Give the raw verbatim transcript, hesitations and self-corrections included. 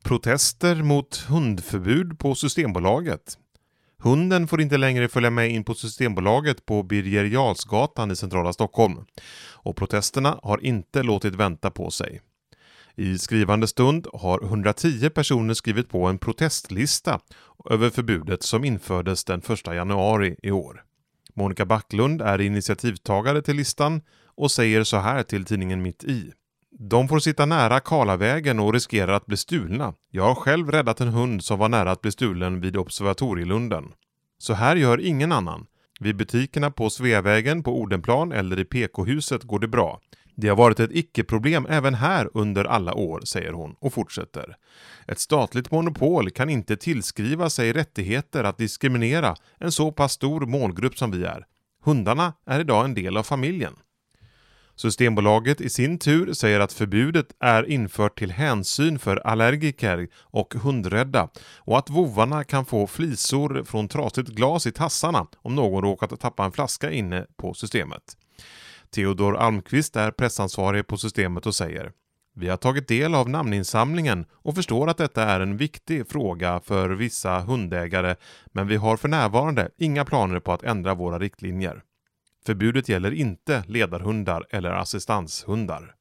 Protester mot hundförbud på Systembolaget. Hunden får inte längre följa med in på Systembolaget på Birger Jarlsgatan i centrala Stockholm. Och protesterna har inte låtit vänta på sig. I skrivande stund har hundratio personer skrivit på en protestlista över förbudet som infördes den första januari i år. Monica Backlund är initiativtagare till listan och säger så här till tidningen Mitt i. De får sitta nära Karlavägen och riskerar att bli stulna. Jag har själv räddat en hund som var nära att bli stulen vid Observatorielunden. Så här gör ingen annan. Vid butikerna på Sveavägen, på Odenplan eller i P K-huset går det bra. Det har varit ett icke-problem även här under alla år, säger hon och fortsätter. Ett statligt monopol kan inte tillskriva sig rättigheter att diskriminera en så pass stor målgrupp som vi är. Hundarna är idag en del av familjen. Systembolaget i sin tur säger att förbudet är infört till hänsyn för allergiker och hundrädda och att vovarna kan få flisor från trasigt glas i tassarna om någon råkat tappa en flaska inne på systemet. Theodor Almqvist är pressansvarig på systemet och säger: Vi har tagit del av namninsamlingen och förstår att detta är en viktig fråga för vissa hundägare, men vi har för närvarande inga planer på att ändra våra riktlinjer. Förbudet gäller inte ledarhundar eller assistanshundar.